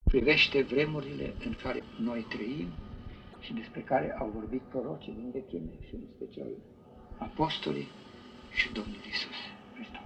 privește vremurile în care noi trăim și despre care au vorbit prorocii din vechime și în special apostolii și Domnul Iisus Hristos.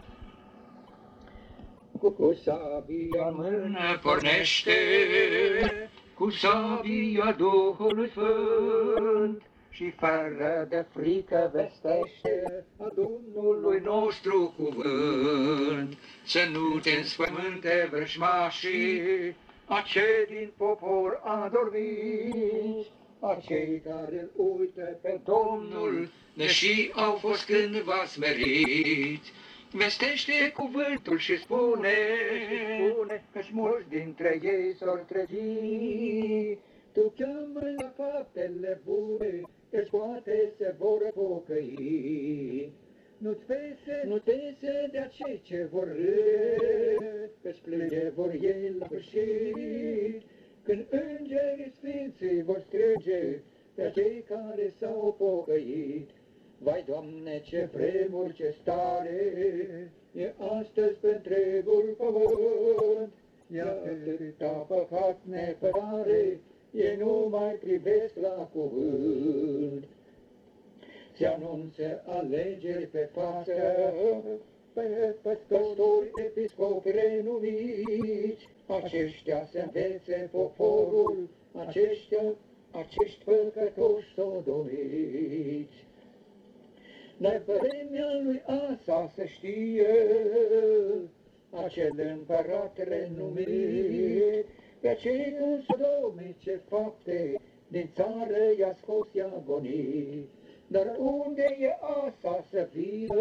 Cu sabia în mână pornește, cu sabia Duhului Sfânt, și fără de frică vestește a Domnului nostru cuvânt. Să nu te înspăimânte vrăjmașii, acei din popor adormiți, acei care îl uită pe Domnul, deși au fost cândva smeriți. Vestește cuvântul și spune că-și mulți dintre ei s-or trezi. Tu cheamă la faptele bune, că-și poate se vor pocăi. Nu tese de acei ce vor râde, că-și plânge vor ei la sfârșit. Când îngerii sfinții vor strânge pe cei care s-au pocăit. Vai, Doamne, ce vremuri, ce stare e astăzi pe întregul pământ. E atâta păcat nepărare, ei nu mai privesc la cuvânt. Se anunță alegeri pe față, pe păstori, episcopi renumiți. Aceștia se învețe poporul, acești păcătoși sodomiți. Dar vremea lui Asa să știe, acel împărat renumit, pe cei cu sodomii ce fapte din țară i-a scos agonii. Dar unde e Asa să fie?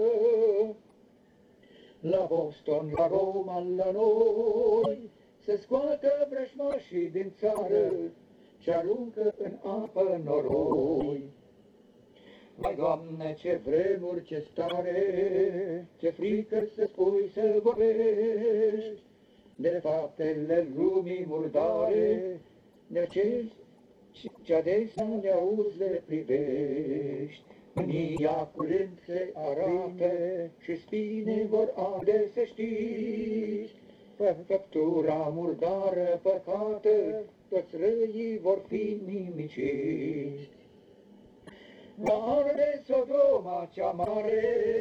La Boston, la Roma, la noi, să scoată vrăjmașii din țară și aruncă în apă noroi. Vai, Doamne, ce vremuri, ce stare, ce frică să spui, să vorbești, de faptele lumii murdare, de acești ce adesea ne auzi le privești. Mânia curând se arată și spine vor arde, să știți. Făptura murdară, păcată, toți răii vor fi nimiciți. Va arde Sodoma cea mare,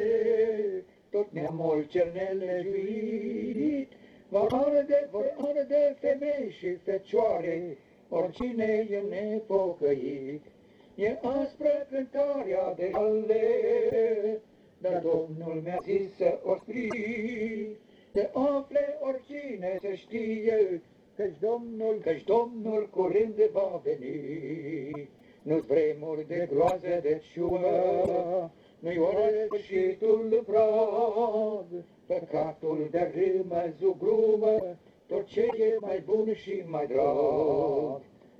tot neamul cel nelejuit. Vor arde femei și fecioare, oricine e nepocăit. E aspră cântarea de ale, dar Domnul mi-a zis să o scrii. Să afle oricine să știe, că-și Domnul curând va veni. Nu-ți vremuri de groază, de ciumă, nu-i ori sfârșitul prag. Păcatul dărâmă, zugrumă tot ce e mai bun și mai drag.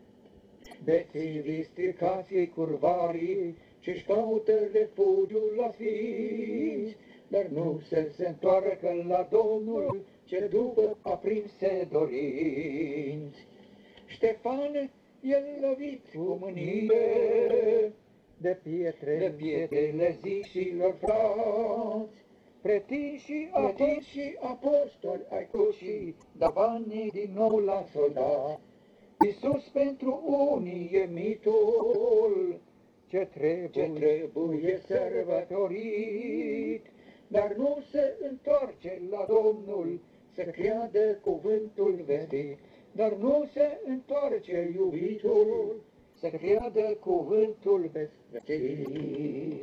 Bețivii, stricații, curvarii, și-și caută refugiul la sfinți, dar nu se întoarcă la Domnul, ce după aprinse dorinți. Ștefan, el lovit cu mânie, de pietrele zișilor frați, pretinși și apostoli ai crucii, dar banii din nou la soldat. Iisus pentru unii e mitul, ce trebuie sărbătorit, dar nu se întoarce la Domnul, să creadă cuvântul vestit. Dar nu se întoarce iubitul, să creadă cuvântul vestit.